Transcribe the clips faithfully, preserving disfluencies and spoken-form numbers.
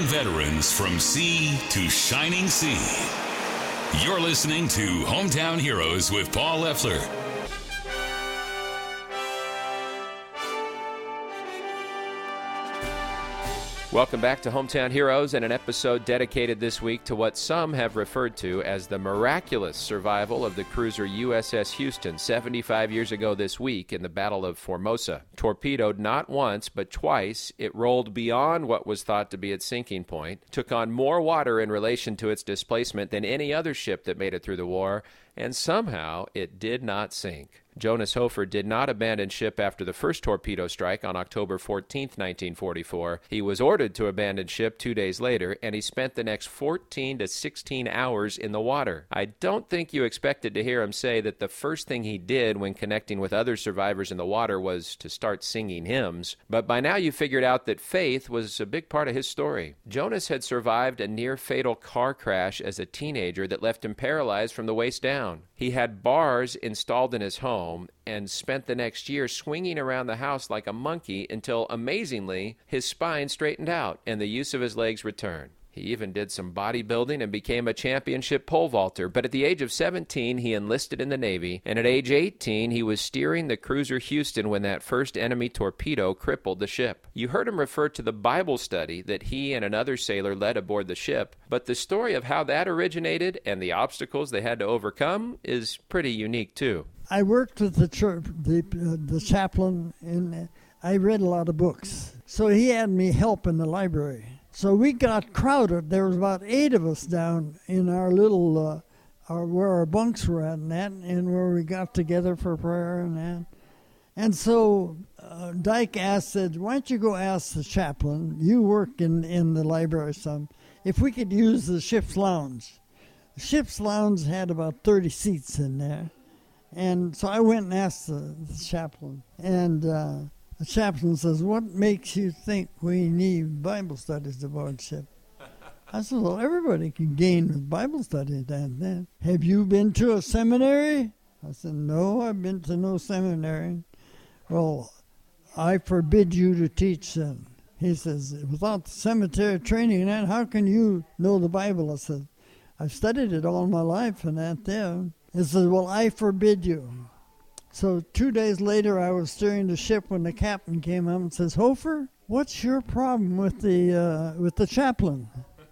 veterans from sea to shining sea. You're listening to Hometown Heroes with Paul Leffler. Welcome back to Hometown Heroes and an episode dedicated this week to what some have referred to as the miraculous survival of the cruiser U S S Houston seventy-five years ago this week in the Battle of Formosa. Torpedoed not once but twice, it rolled beyond what was thought to be its sinking point, took on more water in relation to its displacement than any other ship that made it through the war, and somehow it did not sink. Jonas Hofer did not abandon ship after the first torpedo strike on October fourteenth, nineteen forty-four. He was ordered to abandon ship two days later, and he spent the next fourteen to sixteen hours in the water. I don't think you expected to hear him say that the first thing he did when connecting with other survivors in the water was to start singing hymns, but by now you figured out that faith was a big part of his story. Jonas had survived a near-fatal car crash as a teenager that left him paralyzed from the waist down. He had bars installed in his home and spent the next year swinging around the house like a monkey until, amazingly, his spine straightened out and the use of his legs returned. He even did some bodybuilding and became a championship pole vaulter, but at the age of seventeen, he enlisted in the Navy, and at age eighteen, he was steering the cruiser Houston when that first enemy torpedo crippled the ship. You heard him refer to the Bible study that he and another sailor led aboard the ship, but the story of how that originated and the obstacles they had to overcome is pretty unique, too. I worked with the church, the, uh, the chaplain, and I read a lot of books. So he had me help in the library. So we got crowded. There was about eight of us down in our little, uh, our, where our bunks were at and that, and where we got together for prayer and that. And so uh, Dyke asked, said, why don't you go ask the chaplain, you work in, in the library some, if we could use the ship's lounge. The ship's lounge had about thirty seats in there. And so I went and asked the, the chaplain. And uh, the chaplain says, what makes you think we need Bible studies aboard ship? I said, well, everybody can gain with Bible studies and then. Have you been to a seminary? I said, no, I've been to no seminary. Well, I forbid you to teach then. He says, without the cemetery training, then how can you know the Bible? I said, I've studied it all my life and that there. He says, well, I forbid you. So two days later, I was steering the ship when the captain came up and says, Hofer, what's your problem with the uh, with the chaplain?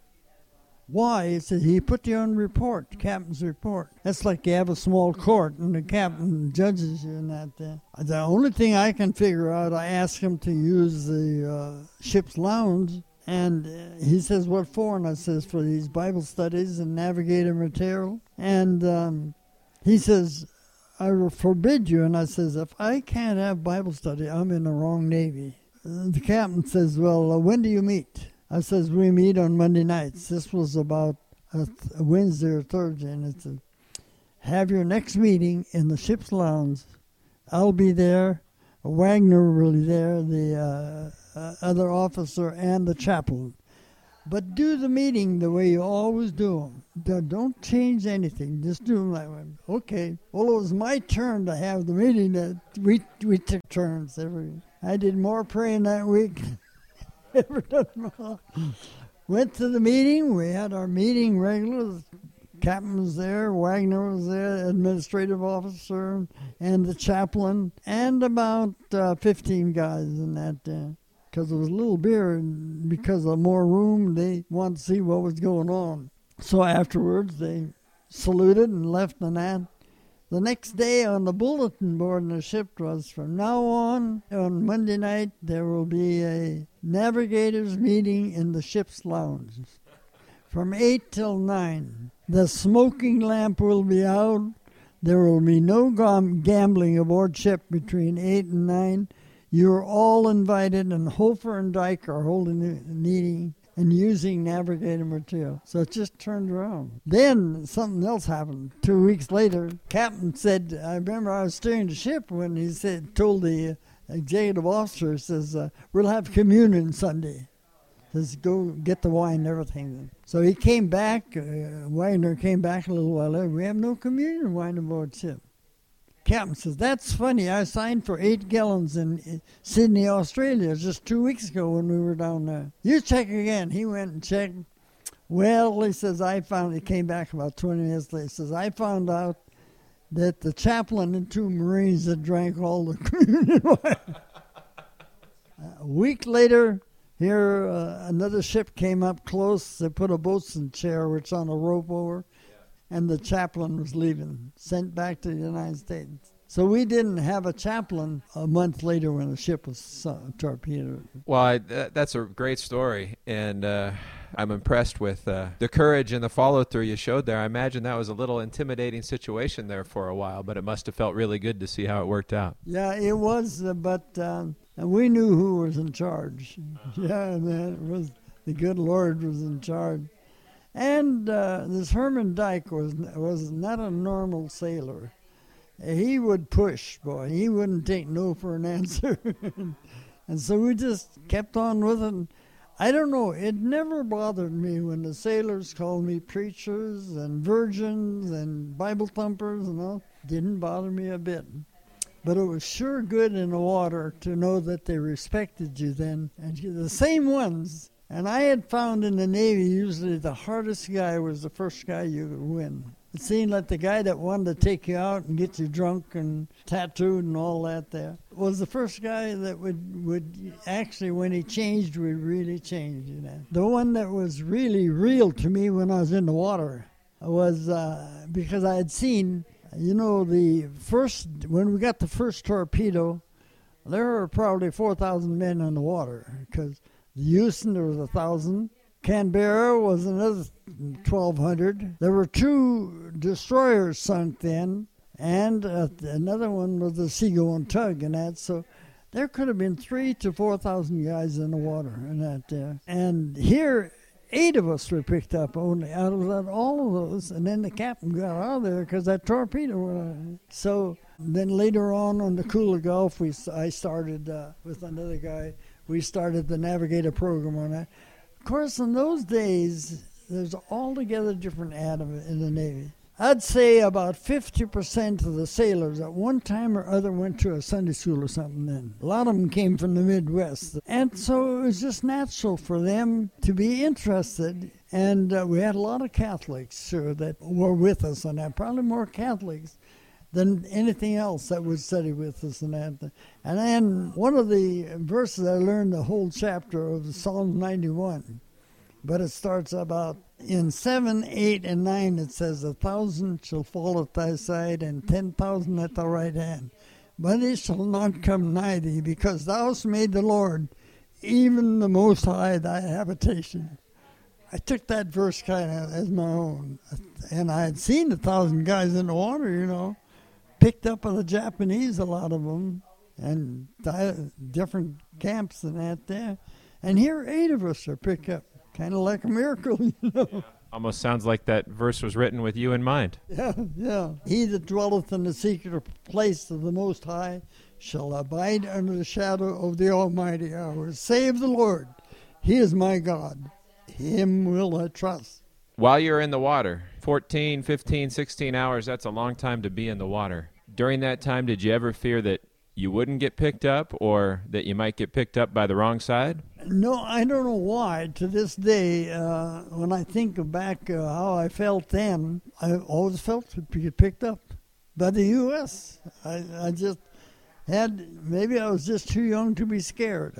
Why? He said, he put you on report, captain's report. That's like you have a small court and the captain judges you and that. There. The only thing I can figure out, I asked him to use the uh, ship's lounge. And uh, he says, what for? And I says, for these Bible studies and navigator material. And um, he says, I will forbid you. And I says, if I can't have Bible study, I'm in the wrong Navy. Uh, the captain says, well, uh, when do you meet? I says, we meet on Monday nights. This was about a, th- a Wednesday or Thursday. And it said, have your next meeting in the ship's lounge. I'll be there. Wagner will be there, the uh, uh, other officer, and the chaplain. But do the meeting the way you always do them. Don't change anything. Just do them that way. Okay. Well, it was my turn to have the meeting. That we we took turns every. I did more praying that week. Ever done. Went to the meeting. We had our meeting regular. Captain was there, Wagner was there, administrative officer, and the chaplain, and about uh, fifteen guys in that day. Because it was a little beer, and because of more room, they wanted to see what was going on. So afterwards, they saluted and left and that. The next day on the bulletin board in the ship was, from now on, on Monday night, there will be a navigators meeting in the ship's lounge from eight till nine. The smoking lamp will be out. There will be no gam- gambling aboard ship between eight and nine. You're all invited, and Hofer and Dyke are holding the meeting and using navigator material. So it just turned around. Then something else happened. Two weeks later, Captain said, I remember I was steering the ship when he said, told the executive officer, says, uh, we'll have communion Sunday. Says, go get the wine and everything. So he came back, uh, Wagner came back a little while later. We have no communion wine aboard ship. Captain says, that's funny. I signed for eight gallons in Sydney, Australia just two weeks ago when we were down there. You check again. He went and checked. Well, he says, I found, he came back about twenty minutes later. He says, I found out that the chaplain and two Marines had drank all the communion wine. A week later, here uh, another ship came up close. They put a boatswain chair, which on a rope over. And the chaplain was leaving, sent back to the United States. So we didn't have a chaplain a month later when the ship was uh, torpedoed. Well, I, th- that's a great story, and uh, I'm impressed with uh, the courage and the follow-through you showed there. I imagine that was a little intimidating situation there for a while, but it must have felt really good to see how it worked out. Yeah, it was, uh, but uh, we knew who was in charge. Yeah, man, it was the good Lord was in charge. And uh, this Herman Dyke was was not a normal sailor. He would push, boy. He wouldn't take no for an answer. And so we just kept on with it. I don't know, it never bothered me when the sailors called me preachers and virgins and Bible thumpers and all. Didn't bother me a bit. But it was sure good in the water to know that they respected you then. And the same ones. And I had found in the Navy, usually the hardest guy was the first guy you could win. It seemed like the guy that wanted to take you out and get you drunk and tattooed and all that there was the first guy that would, would actually, when he changed, would really change, you know. The one that was really real to me when I was in the water was uh, because I had seen, you know, the first, when we got the first torpedo, there were probably four thousand men in the water because the Houston, there was a thousand. Canberra was another twelve hundred. There were two destroyers sunk then, and uh, another one was a seagoing tug and that. So there could have been three to four thousand guys in the water and that there. And here, eight of us were picked up only out of that, all of those. And then the captain got out of there because that torpedo went on. So then later on on the Kula Gulf, we I started uh, with another guy. We started the Navigator program on that. Of course, in those days, there's altogether different atom in the Navy. I'd say about fifty percent of the sailors at one time or other went to a Sunday school or something then. A lot of them came from the Midwest. And so it was just natural for them to be interested. And uh, we had a lot of Catholics uh, that were with us on that, probably more Catholics than anything else that would study with us and that. And then one of the verses I learned the whole chapter of Psalm ninety-one, but it starts about in seven, eight, and nine. It says, "A thousand shall fall at thy side, and ten thousand at thy right hand, but it shall not come nigh thee, because thou hast made the Lord, even the Most High, thy habitation." I took that verse kind of as my own, and I had seen a thousand guys in the water, you know. Picked up by the Japanese, a lot of them, and di- different camps and that there. And here eight of us are picked up, kind of like a miracle, you know. Yeah. Almost sounds like that verse was written with you in mind. Yeah, yeah. He that dwelleth in the secret place of the Most High shall abide under the shadow of the Almighty. I will save the Lord. He is my God. Him will I trust. While you're in the water, fourteen, fifteen, sixteen hours, that's a long time to be in the water. During that time, did you ever fear that you wouldn't get picked up or that you might get picked up by the wrong side? No, I don't know why. To this day, uh, when I think of back uh, how I felt then, I always felt to get picked up by the U S I, I just had, maybe I was just too young to be scared.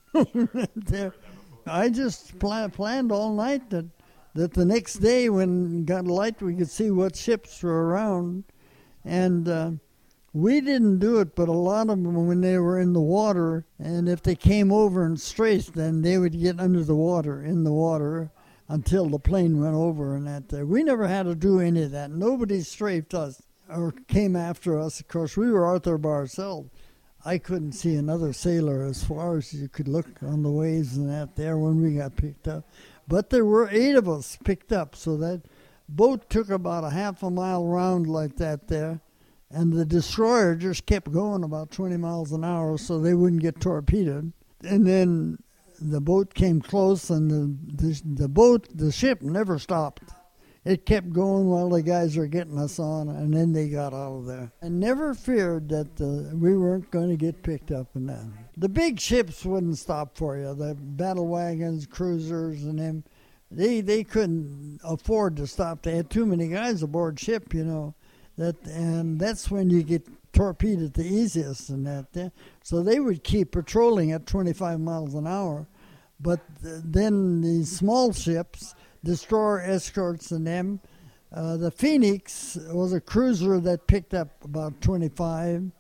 I just plan, planned all night that, that the next day when it got light, we could see what ships were around. And uh, we didn't do it, but a lot of them, when they were in the water, and if they came over and strafed, then they would get under the water, in the water, until the plane went over and that. Uh, we never had to do any of that. Nobody strafed us or came after us. Of course, we were out there by ourselves. I couldn't see another sailor as far as you could look on the waves and that there when we got picked up. But there were eight of us picked up, so that boat took about a half a mile round like that there, and the destroyer just kept going about twenty miles an hour so they wouldn't get torpedoed. And then the boat came close, and the, the, the boat, the ship never stopped. It kept going while the guys were getting us on, and then they got out of there. I never feared that uh, we weren't going to get picked up in that. The big ships wouldn't stop for you. The battle wagons, cruisers, and them, they they couldn't afford to stop. They had too many guys aboard ship, you know. That and that's when you get torpedoed the easiest and that. Yeah. So they would keep patrolling at twenty-five miles an hour, but th- then the small ships, destroyer escorts and them. Uh, the Phoenix was a cruiser that picked up about twenty-five.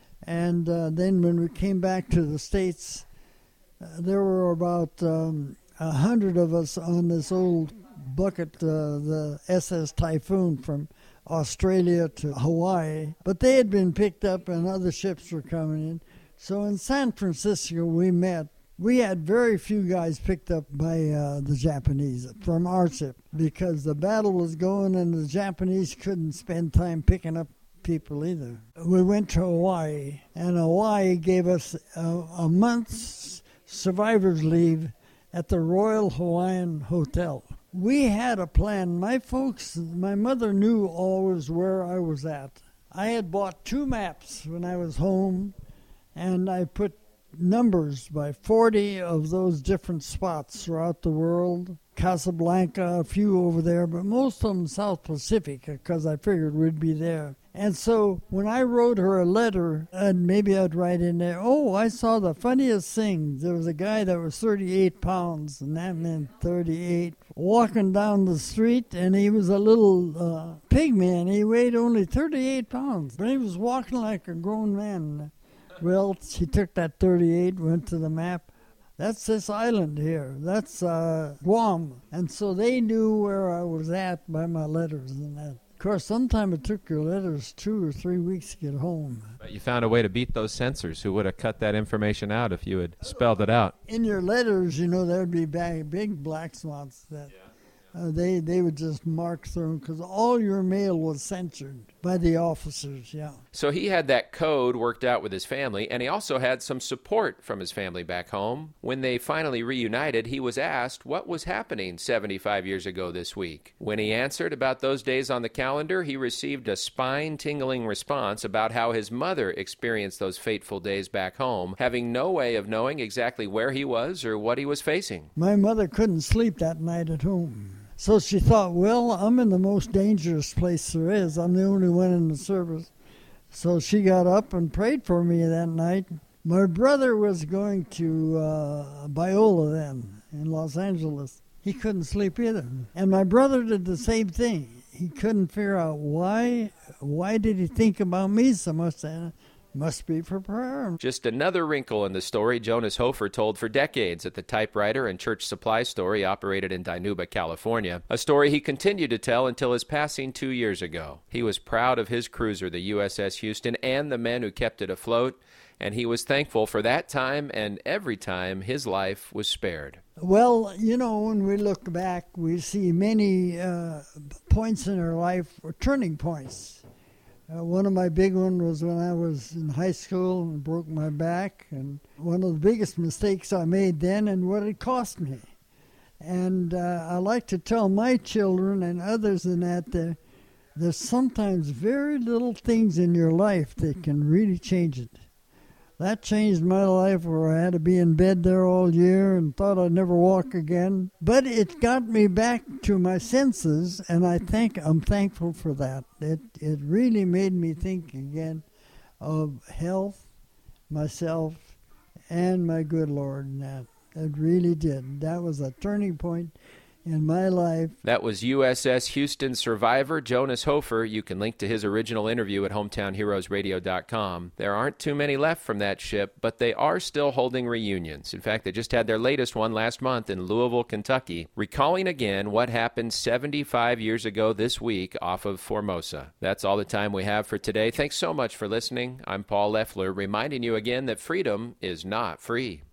And uh, then when we came back to the States, uh, there were about um, a hundred of us on this old bucket, uh, the S S Typhoon from Australia to Hawaii. But they had been picked up and other ships were coming in. So in San Francisco we met. We had very few guys picked up by uh, the Japanese from our ship because the battle was going and the Japanese couldn't spend time picking up people either. We went to Hawaii, and Hawaii gave us a, a month's survivor's leave at the Royal Hawaiian Hotel. We had a plan. My folks, my mother knew always where I was at. I had bought two maps when I was home, and I put numbers by forty of those different spots throughout the world. Casablanca, a few over there, but most of them South Pacific, because I figured we'd be there. And so when I wrote her a letter, and maybe I'd write in there, oh, I saw the funniest thing. There was a guy that was thirty-eight pounds, and that meant thirty-eight, walking down the street, and he was a little uh, pig man. He weighed only thirty-eight pounds, but he was walking like a grown man. Well, she took that thirty-eight, went to the map. That's this island here. That's uh, Guam. And so they knew where I was at by my letters and that. Of course, sometimes it took your letters two or three weeks to get home. But you found a way to beat those censors who would have cut that information out if you had spelled it out. In your letters, you know, there would be big, big black spots that uh, they, they would just mark through because all your mail was censored by the officers, yeah. So he had that code worked out with his family, and he also had some support from his family back home. When they finally reunited, he was asked what was happening seventy-five years ago this week. When he answered about those days on the calendar, he received a spine-tingling response about how his mother experienced those fateful days back home, having no way of knowing exactly where he was or what he was facing. My mother couldn't sleep that night at home. So she thought, well, I'm in the most dangerous place there is. I'm the only one in the service. So she got up and prayed for me that night. My brother was going to uh, Biola then in Los Angeles. He couldn't sleep either. And my brother did the same thing. He couldn't figure out why, why did he think about me so much. And must be for prayer. Just another wrinkle in the story Jonas Hofer told for decades at the typewriter and church supply store he operated in Dinuba, California, a story he continued to tell until his passing two years ago. He was proud of his cruiser, the U S S Houston, and the men who kept it afloat, and he was thankful for that time and every time his life was spared. Well, you know, when we look back, we see many uh, points in our life, or turning points. Uh, one of my big ones was when I was in high school and broke my back, and one of the biggest mistakes I made then and what it cost me. And uh, I like to tell my children and others in that there, there's sometimes very little things in your life that can really change it. That changed my life where I had to be in bed there all year and thought I'd never walk again. But it got me back to my senses, and I think I'm thankful for that. It it really made me think again of health, myself, and my good Lord. And that it really did. That was a turning point in my life. That was U S S Houston survivor Jonas Hofer. You can link to his original interview at hometown heroes radio dot com. There aren't too many left from that ship, but they are still holding reunions. In fact, they just had their latest one last month in Louisville, Kentucky, recalling again what happened seventy-five years ago this week off of Formosa. That's all the time we have for today. Thanks so much for listening. I'm Paul Leffler, reminding you again that freedom is not free.